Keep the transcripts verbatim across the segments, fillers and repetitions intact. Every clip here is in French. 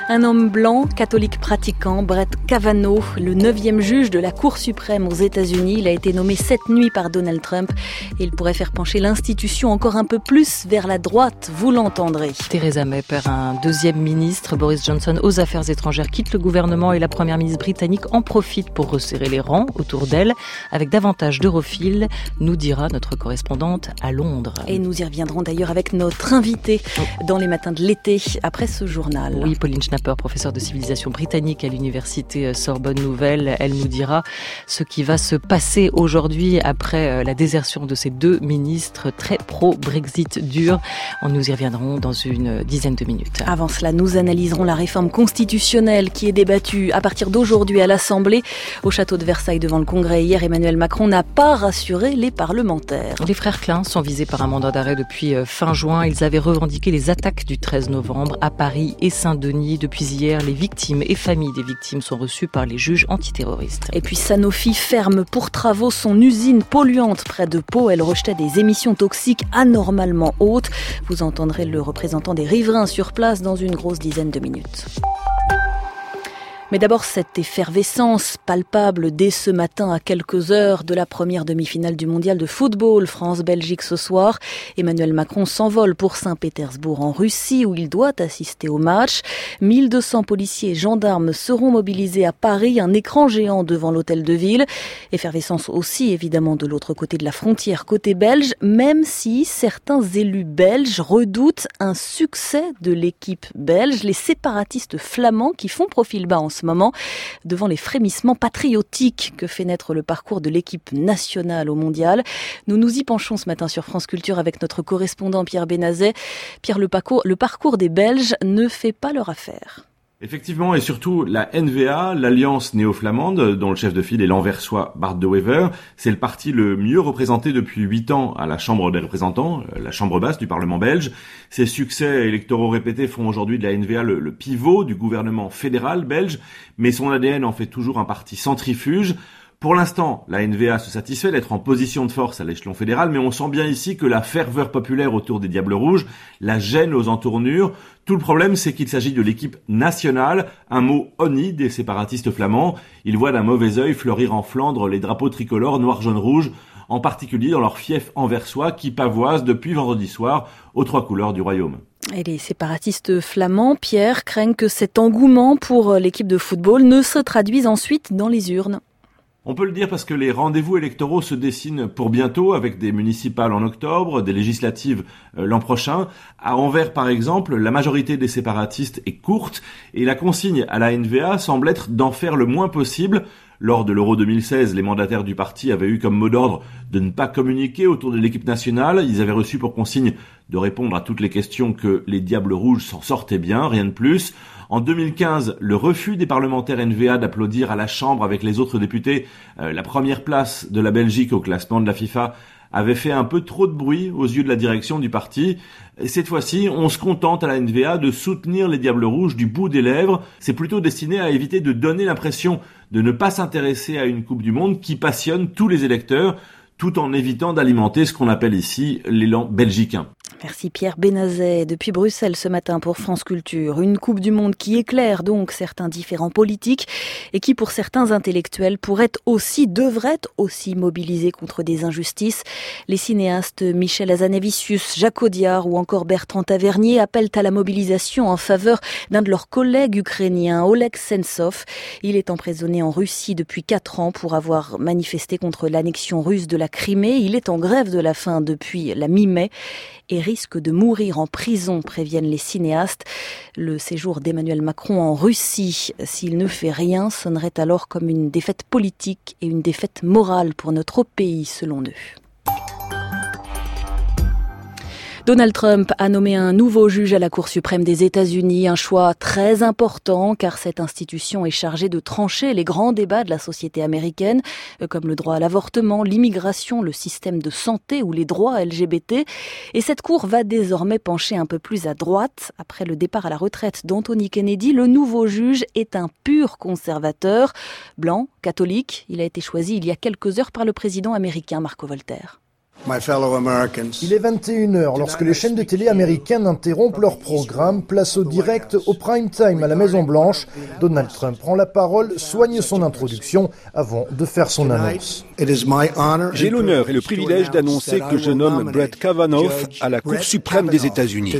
Un homme blanc, catholique pratiquant, Brett Kavanaugh, le neuvième juge de la Cour suprême aux États-Unis. Il a été nommé cette nuit par Donald Trump et il pourrait faire pencher l'institution encore un peu plus vers la droite, vous l'entendrez. Theresa May perd un deuxième ministre. Boris Johnson aux affaires étrangères quitte le gouvernement et la première ministre britannique en profite pour resserrer les rangs autour d'elle avec davantage d'europhiles, nous dira notre correspondante à Londres. Et nous y reviendrons d'ailleurs avec notre invité dans les matins de l'été après ce journal. Oui, Pauline Schnapper, professeure de civilisation britannique à l'université Sorbonne Nouvelle. Elle nous dira ce qui va se passer aujourd'hui après la désertion de ces deux ministres très pro-Brexit dur. Nous y reviendrons dans une dizaine de minutes. Avant cela, nous analyserons la réforme constitutionnelle qui est débattue à partir d'aujourd'hui à l'Assemblée. Au château de Versailles devant le Congrès hier, Emmanuel Macron n'a pas rassuré les parlementaires. Les frères Klein sont visés par un mandat d'arrêt depuis fin juin. Ils avaient revendiqué les attaques du treize novembre à Paris et Saint-Denis. Depuis hier, les victimes et familles des victimes sont reçues par les juges antiterroristes. Et puis Sanofi ferme pour travaux son usine polluante près de Pau. Elle rejetait des émissions toxiques anormalement hautes. Vous entendrez le représentant des riverains sur place dans une grosse dizaine de minutes. Mais d'abord, cette effervescence palpable dès ce matin à quelques heures de la première demi-finale du mondial de football France-Belgique ce soir. Emmanuel Macron s'envole pour Saint-Pétersbourg en Russie où il doit assister au match. mille deux cents policiers et gendarmes seront mobilisés à Paris, un écran géant devant l'hôtel de ville. Effervescence aussi évidemment de l'autre côté de la frontière, côté belge, même si certains élus belges redoutent un succès de l'équipe belge, les séparatistes flamands qui font profil bas en ce moment, devant les frémissements patriotiques que fait naître le parcours de l'équipe nationale au mondial. Nous nous y penchons ce matin sur France Culture avec notre correspondant Pierre Benazet. Pierre, le parcours, le parcours des Belges ne fait pas leur affaire. Effectivement, et surtout la N V A, l'Alliance néo-flamande, dont le chef de file est l'Anversois Bart de Wever, c'est le parti le mieux représenté depuis huit ans à la Chambre des représentants, la Chambre basse du Parlement belge. Ses succès électoraux répétés font aujourd'hui de la N V A le, le pivot du gouvernement fédéral belge, mais son A D N en fait toujours un parti centrifuge. Pour l'instant, la N V A se satisfait d'être en position de force à l'échelon fédéral, mais on sent bien ici que la ferveur populaire autour des Diables Rouges la gêne aux entournures. Tout le problème, c'est qu'il s'agit de l'équipe nationale, un mot honni des séparatistes flamands. Ils voient d'un mauvais œil fleurir en Flandre les drapeaux tricolores noir, jaune, rouge, en particulier dans leur fief anversois qui pavoise depuis vendredi soir aux trois couleurs du royaume. Et les séparatistes flamands, Pierre, craignent que cet engouement pour l'équipe de football ne se traduise ensuite dans les urnes. On peut le dire parce que les rendez-vous électoraux se dessinent pour bientôt avec des municipales en octobre, des législatives euh, l'an prochain. À Anvers, par exemple, la majorité des séparatistes est courte et la consigne à la N V A semble être d'en faire le moins possible. Lors de l'Euro deux mille seize, les mandataires du parti avaient eu comme mot d'ordre de ne pas communiquer autour de l'équipe nationale. Ils avaient reçu pour consigne de répondre à toutes les questions que les Diables Rouges s'en sortaient bien, rien de plus. En deux mille quinze, le refus des parlementaires N V A d'applaudir à la Chambre avec les autres députés euh, la première place de la Belgique au classement de la FIFA avait fait un peu trop de bruit aux yeux de la direction du parti. Et cette fois-ci, on se contente à la N V A de soutenir les Diables Rouges du bout des lèvres. C'est plutôt destiné à éviter de donner l'impression de ne pas s'intéresser à une Coupe du Monde qui passionne tous les électeurs, tout en évitant d'alimenter ce qu'on appelle ici l'élan belgicain. Merci Pierre Benazet depuis Bruxelles ce matin pour France Culture. Une Coupe du Monde qui éclaire donc certains différents politiques et qui pour certains intellectuels pourrait aussi, devrait aussi mobiliser contre des injustices. Les cinéastes Michel Hazanavicius, Jacques Audiard ou encore Bertrand Tavernier appellent à la mobilisation en faveur d'un de leurs collègues ukrainiens, Oleg Sentsov. Il est emprisonné en Russie depuis quatre ans pour avoir manifesté contre l'annexion russe de la Crimée. Il est en grève de la faim depuis la mi-mai et risque de mourir en prison, préviennent les cinéastes. Le séjour d'Emmanuel Macron en Russie, s'il ne fait rien, sonnerait alors comme une défaite politique et une défaite morale pour notre pays, selon eux. Donald Trump a nommé un nouveau juge à la Cour suprême des États-Unis, un choix très important car cette institution est chargée de trancher les grands débats de la société américaine, comme le droit à l'avortement, l'immigration, le système de santé ou les droits L G B T. Et cette Cour va désormais pencher un peu plus à droite. Après le départ à la retraite d'Anthony Kennedy, le nouveau juge est un pur conservateur, blanc, catholique. Il a été choisi il y a quelques heures par le président américain Marco Voltaire. Il est vingt et une heures lorsque les chaînes de télé américaines interrompent leur programme. Place au direct, au prime time à la Maison-Blanche. Donald Trump prend la parole, soigne son introduction avant de faire son annonce. J'ai l'honneur et le privilège d'annoncer que je nomme Brett Kavanaugh à la Cour suprême des États-Unis.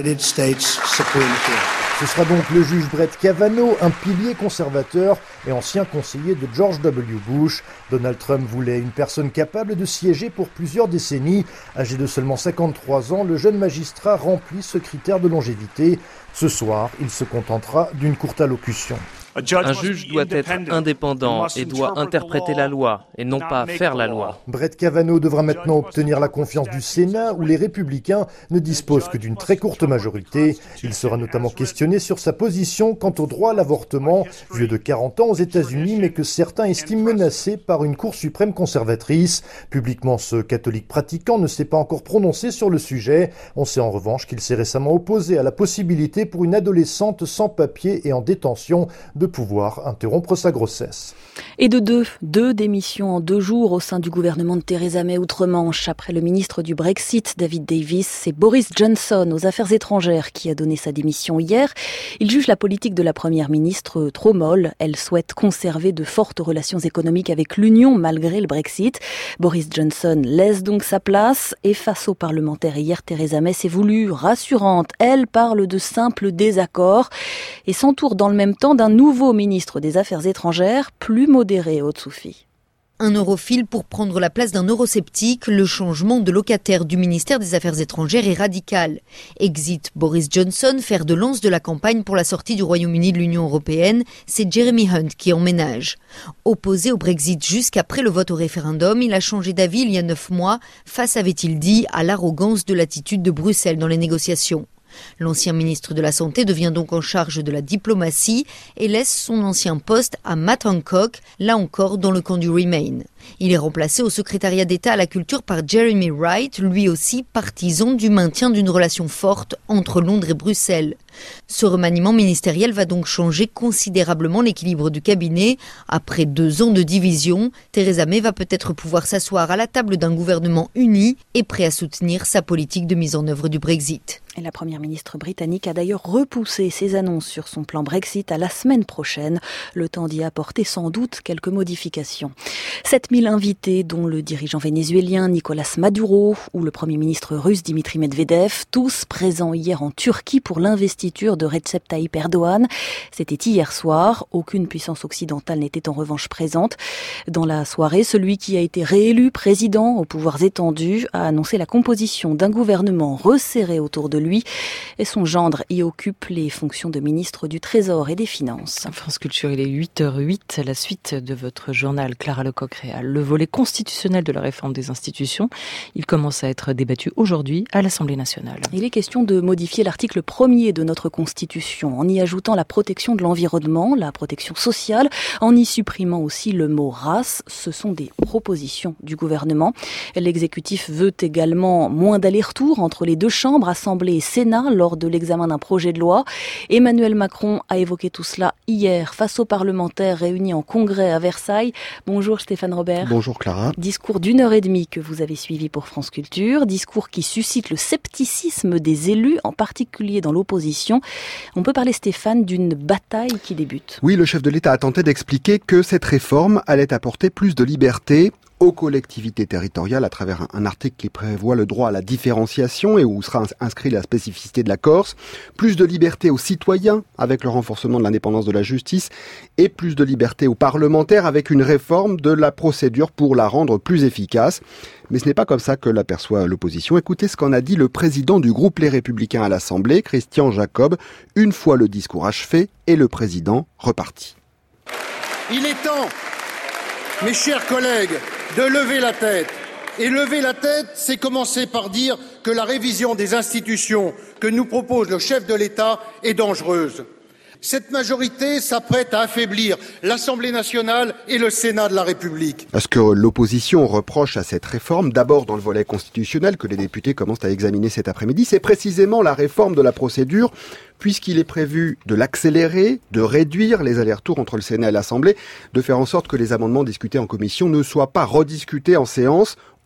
Ce sera donc le juge Brett Kavanaugh, un pilier conservateur et ancien conseiller de George W. Bush. Donald Trump voulait une personne capable de siéger pour plusieurs décennies. Âgé de seulement cinquante-trois ans, le jeune magistrat remplit ce critère de longévité. Ce soir, il se contentera d'une courte allocution. Un juge doit être indépendant et doit interpréter la loi et non pas faire la loi. Brett Kavanaugh devra maintenant obtenir la confiance du Sénat où les républicains ne disposent que d'une très courte majorité. Il sera notamment questionné sur sa position quant au droit à l'avortement, vieux de quarante ans aux États-Unis mais que certains estiment menacé par une Cour suprême conservatrice. Publiquement, ce catholique pratiquant ne s'est pas encore prononcé sur le sujet. On sait en revanche qu'il s'est récemment opposé à la possibilité pour une adolescente sans papier et en détention de pouvoir interrompre sa grossesse. Et de deux, deux démissions en deux jours au sein du gouvernement de Theresa May outre-Manche. Après le ministre du Brexit, David Davis, c'est Boris Johnson aux Affaires étrangères qui a donné sa démission hier. Il juge la politique de la première ministre trop molle. Elle souhaite conserver de fortes relations économiques avec l'Union malgré le Brexit. Boris Johnson laisse donc sa place et face aux parlementaires hier, Theresa May s'est voulue rassurante. Elle parle de simples désaccords et s'entoure dans le même temps d'un nouveau Nouveau ministre des Affaires étrangères, plus modéré, Haute-Soufi. Un europhile pour prendre la place d'un eurosceptique, le changement de locataire du ministère des Affaires étrangères est radical. Exit Boris Johnson, fer de lance de la campagne pour la sortie du Royaume-Uni de l'Union européenne, c'est Jeremy Hunt qui emménage. Opposé au Brexit jusqu'après le vote au référendum, il a changé d'avis il y a neuf mois, face, avait-il dit, à l'arrogance de l'attitude de Bruxelles dans les négociations. L'ancien ministre de la Santé devient donc en charge de la diplomatie et laisse son ancien poste à Matt Hancock, là encore dans le camp du Remain. Il est remplacé au secrétariat d'État à la culture par Jeremy Wright, lui aussi partisan du maintien d'une relation forte entre Londres et Bruxelles. Ce remaniement ministériel va donc changer considérablement l'équilibre du cabinet. Après deux ans de division, Theresa May va peut-être pouvoir s'asseoir à la table d'un gouvernement uni et prêt à soutenir sa politique de mise en œuvre du Brexit. Et la première ministre britannique a d'ailleurs repoussé ses annonces sur son plan Brexit à la semaine prochaine. Le temps d'y apporter sans doute quelques modifications. sept mille invités, dont le dirigeant vénézuélien Nicolás Maduro ou le premier ministre russe Dimitri Medvedev, tous présents hier en Turquie pour l'investiture de Recep Tayyip Erdogan. C'était hier soir. Aucune puissance occidentale n'était en revanche présente. Dans la soirée, celui qui a été réélu président aux pouvoirs étendus a annoncé la composition d'un gouvernement resserré autour de lui et son gendre y occupe les fonctions de ministre du Trésor et des Finances. France Culture, il est huit heures huit, la suite de votre journal Clara Lecoq-Réal. Le volet constitutionnel de la réforme des institutions, il commence à être débattu aujourd'hui à l'Assemblée nationale. Il est question de modifier l'article premier de notre Constitution en y ajoutant la protection de l'environnement, la protection sociale, en y supprimant aussi le mot race. Ce sont des propositions du gouvernement. L'exécutif veut également moins d'allers-retours entre les deux chambres, Assemblée et Sénat, lors de l'examen d'un projet de loi. Emmanuel Macron a évoqué tout cela hier face aux parlementaires réunis en congrès à Versailles. Bonjour Stéphane Robert. Bonjour Clara. Discours d'une heure et demie que vous avez suivi pour France Culture. Discours qui suscite le scepticisme des élus, en particulier dans l'opposition. On peut parler, Stéphane, d'une bataille qui débute. Oui, le chef de l'État a tenté d'expliquer que cette réforme allait apporter plus de liberté aux collectivités territoriales à travers un article qui prévoit le droit à la différenciation et où sera inscrit la spécificité de la Corse, plus de liberté aux citoyens avec le renforcement de l'indépendance de la justice et plus de liberté aux parlementaires avec une réforme de la procédure pour la rendre plus efficace. Mais ce n'est pas comme ça que l'aperçoit l'opposition. Écoutez ce qu'en a dit le président du groupe Les Républicains à l'Assemblée, Christian Jacob, une fois le discours achevé et le président reparti. Il est temps, mes chers collègues, de lever la tête. Et lever la tête, c'est commencer par dire que la révision des institutions que nous propose le chef de l'État est dangereuse. Cette majorité s'apprête à affaiblir l'Assemblée nationale et le Sénat de la République. Ce que l'opposition reproche à cette réforme, d'abord dans le volet constitutionnel que les députés commencent à examiner cet après-midi, c'est précisément la réforme de la procédure, puisqu'il est prévu de l'accélérer, de réduire les allers-retours entre le Sénat et l'Assemblée, de faire en sorte que les amendements discutés en commission ne soient pas rediscutés en séance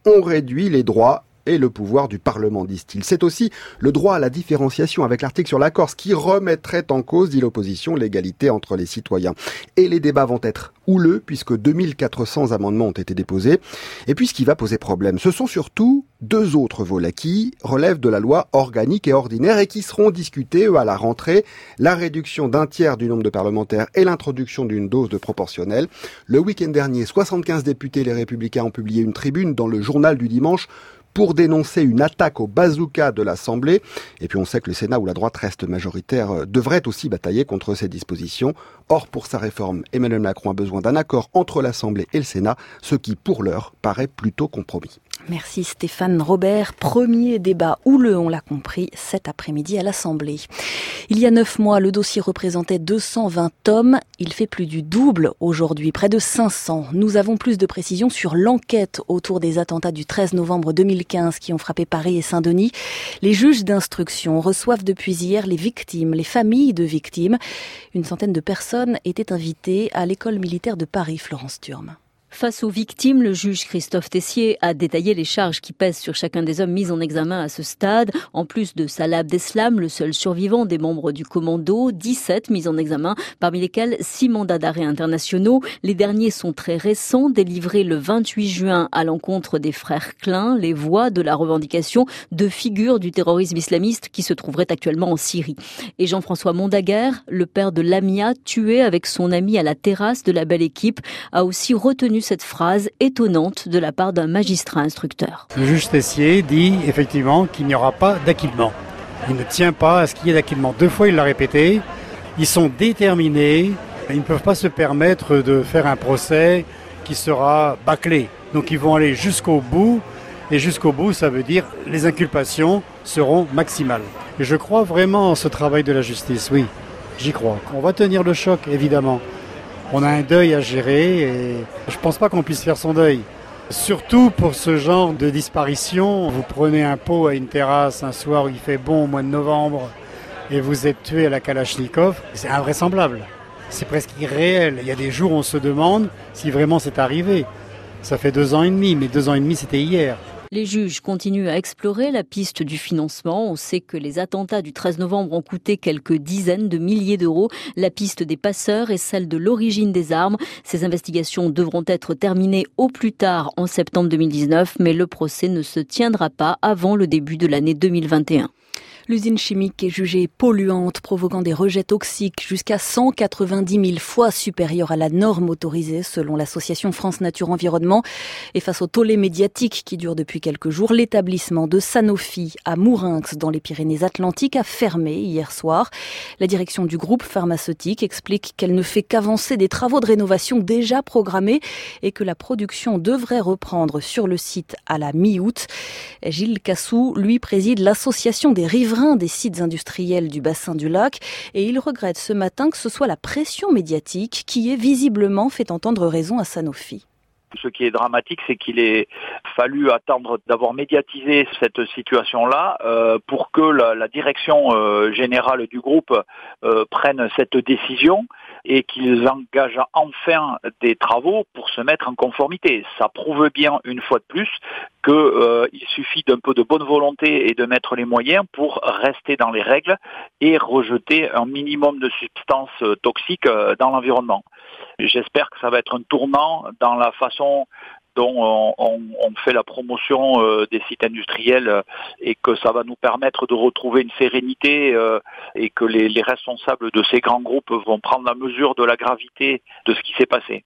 on réduit les droits et le pouvoir du Parlement, disent-ils. C'est aussi le droit à la différenciation avec l'article sur la Corse qui remettrait en cause, dit l'opposition, l'égalité entre les citoyens. Et les débats vont être houleux puisque deux mille quatre cents amendements ont été déposés. Et puis ce qui va poser problème, ce sont surtout deux autres volets qui relèvent de la loi organique et ordinaire et qui seront discutés eux, à la rentrée. La réduction d'un tiers du nombre de parlementaires et l'introduction d'une dose de proportionnelle. Le week-end dernier, soixante-quinze députés Les Républicains ont publié une tribune dans le journal du dimanche pour dénoncer une attaque au bazooka de l'Assemblée. Et puis on sait que le Sénat, où la droite reste majoritaire, devrait aussi batailler contre ces dispositions. Or, pour sa réforme, Emmanuel Macron a besoin d'un accord entre l'Assemblée et le Sénat, ce qui, pour l'heure, paraît plutôt compromis. Merci Stéphane Robert. Premier débat houleux, on l'a compris, cet après-midi à l'Assemblée. Il y a neuf mois, le dossier représentait deux cent vingt hommes. Il fait plus du double aujourd'hui, près de cinq cents. Nous avons plus de précisions sur l'enquête autour des attentats du treize novembre deux mille quinze qui ont frappé Paris et Saint-Denis. Les juges d'instruction reçoivent depuis hier les victimes, les familles de victimes. Une centaine de personnes étaient invitées à l'école militaire de Paris, Florence Thurme. Face aux victimes, le juge Christophe Tessier a détaillé les charges qui pèsent sur chacun des hommes mis en examen à ce stade. En plus de Salah Abdeslam, le seul survivant des membres du commando, dix-sept mis en examen, parmi lesquels six mandats d'arrêt internationaux. Les derniers sont très récents, délivrés le vingt-huit juin à l'encontre des frères Klein, les voix de la revendication de figures du terrorisme islamiste qui se trouveraient actuellement en Syrie. Et Jean-François Mondaguerre, le père de Lamia, tué avec son ami à la terrasse de la Belle Équipe, a aussi retenu cette phrase étonnante de la part d'un magistrat instructeur. Le juge Tessier dit effectivement qu'il n'y aura pas d'acquittement. Il ne tient pas à ce qu'il y ait d'acquittement. Deux fois, il l'a répété. Ils sont déterminés. Ils ne peuvent pas se permettre de faire un procès qui sera bâclé. Donc ils vont aller jusqu'au bout. Et jusqu'au bout, ça veut dire les inculpations seront maximales. Et je crois vraiment en ce travail de la justice, oui. J'y crois. On va tenir le choc, évidemment. On a un deuil à gérer et je pense pas qu'on puisse faire son deuil. Surtout pour ce genre de disparition, vous prenez un pot à une terrasse un soir où il fait bon au mois de novembre et vous êtes tué à la Kalachnikov, c'est invraisemblable. C'est presque irréel. Il y a des jours où on se demande si vraiment c'est arrivé. Ça fait deux ans et demi, mais deux ans et demi c'était hier. Les juges continuent à explorer la piste du financement. On sait que les attentats du treize novembre ont coûté quelques dizaines de milliers d'euros. La piste des passeurs et celle de l'origine des armes. Ces investigations devront être terminées au plus tard en septembre deux mille dix-neuf, mais le procès ne se tiendra pas avant le début de l'année deux mille vingt et un. L'usine chimique est jugée polluante, provoquant des rejets toxiques jusqu'à cent quatre-vingt-dix mille fois supérieurs à la norme autorisée, selon l'association France Nature Environnement. Et face au tollé médiatique qui dure depuis quelques jours, l'établissement de Sanofi à Mourinx, dans les Pyrénées-Atlantiques, a fermé hier soir. La direction du groupe pharmaceutique explique qu'elle ne fait qu'avancer des travaux de rénovation déjà programmés et que la production devrait reprendre sur le site à la mi-août. Gilles Cassou, lui, préside l'association des riverains des sites industriels du bassin du lac et il regrette ce matin que ce soit la pression médiatique qui ait visiblement fait entendre raison à Sanofi. Ce qui est dramatique, c'est qu'il ait fallu attendre d'avoir médiatisé cette situation-là euh, pour que la, la direction euh, générale du groupe euh, prenne cette décision et qu'ils engagent enfin des travaux pour se mettre en conformité. Ça prouve bien, une fois de plus, qu'il euh, suffit d'un peu de bonne volonté et de mettre les moyens pour rester dans les règles et rejeter un minimum de substances toxiques dans l'environnement. J'espère que ça va être un tournant dans la façon dont on, on, on fait la promotion euh, des sites industriels euh, et que ça va nous permettre de retrouver une sérénité euh, et que les, les responsables de ces grands groupes vont prendre la mesure de la gravité de ce qui s'est passé.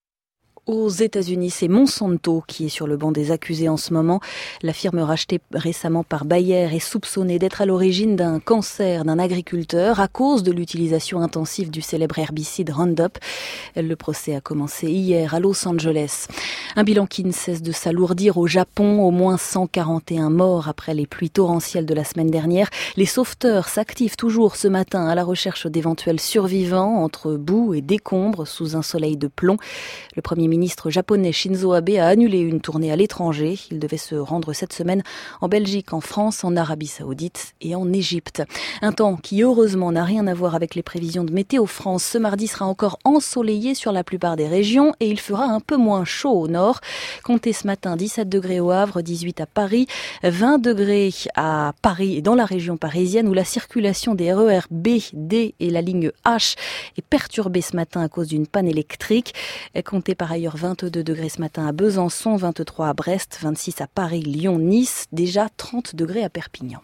Aux États-Unis, c'est Monsanto qui est sur le banc des accusés en ce moment. La firme rachetée récemment par Bayer est soupçonnée d'être à l'origine d'un cancer d'un agriculteur à cause de l'utilisation intensive du célèbre herbicide Roundup. Le procès a commencé hier à Los Angeles. Un bilan qui ne cesse de s'alourdir au Japon. Au moins cent quarante et un morts après les pluies torrentielles de la semaine dernière. Les sauveteurs s'activent toujours ce matin à la recherche d'éventuels survivants entre boue et décombres sous un soleil de plomb. Le Premier ministre ministre japonais Shinzo Abe a annulé une tournée à l'étranger. Il devait se rendre cette semaine en Belgique, en France, en Arabie Saoudite et en Égypte. Un temps qui heureusement n'a rien à voir avec les prévisions de Météo France. Ce mardi sera encore ensoleillé sur la plupart des régions et il fera un peu moins chaud au nord. Comptez ce matin dix-sept degrés au Havre, dix-huit à Paris, vingt degrés à Paris et dans la région parisienne où la circulation des R E R B, D et la ligne H est perturbée ce matin à cause d'une panne électrique. Comptez par ailleurs vingt-deux degrés ce matin à Besançon, vingt-trois à Brest, vingt-six à Paris, Lyon, Nice, déjà trente degrés à Perpignan.